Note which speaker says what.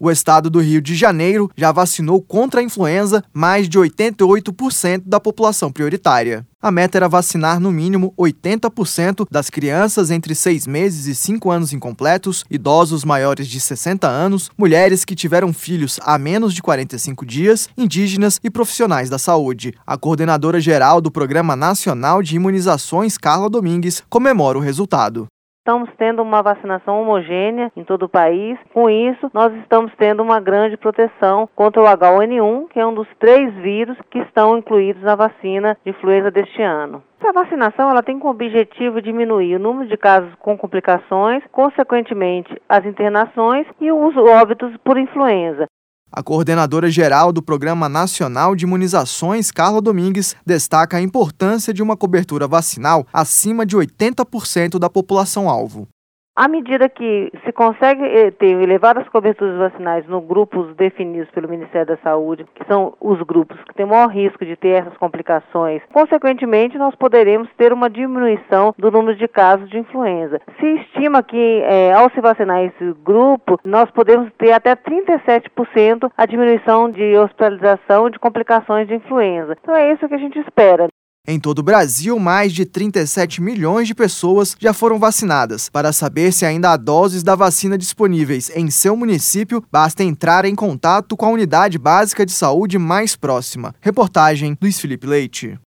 Speaker 1: O estado do Rio de Janeiro já vacinou contra a influenza mais de 88% da população prioritária. A meta era vacinar no mínimo 80% das crianças entre 6 meses e 5 anos incompletos, idosos maiores de 60 anos, mulheres que tiveram filhos há menos de 45 dias, indígenas e profissionais da saúde. A coordenadora geral do Programa Nacional de Imunizações, Carla Domingues, comemora o resultado.
Speaker 2: Estamos tendo uma vacinação homogênea em todo o país. Com isso, nós estamos tendo uma grande proteção contra o H1N1, que é um dos 3 vírus que estão incluídos na vacina de influenza deste ano. Essa vacinação ela tem como objetivo diminuir o número de casos com complicações, consequentemente as internações e os óbitos por influenza.
Speaker 1: A coordenadora geral do Programa Nacional de Imunizações, Carla Domingues, destaca a importância de uma cobertura vacinal acima de 80% da população-alvo.
Speaker 2: À medida que se consegue ter elevadas coberturas vacinais nos grupos definidos pelo Ministério da Saúde, que são os grupos que têm maior risco de ter essas complicações, consequentemente nós poderemos ter uma diminuição do número de casos de influenza. Se estima que ao se vacinar esse grupo, nós podemos ter até 37% a diminuição de hospitalização e de complicações de influenza. Então é isso que a gente espera.
Speaker 1: Em todo o Brasil, mais de 37 milhões de pessoas já foram vacinadas. Para saber se ainda há doses da vacina disponíveis em seu município, basta entrar em contato com a unidade básica de saúde mais próxima. Reportagem Luiz Felipe Leite.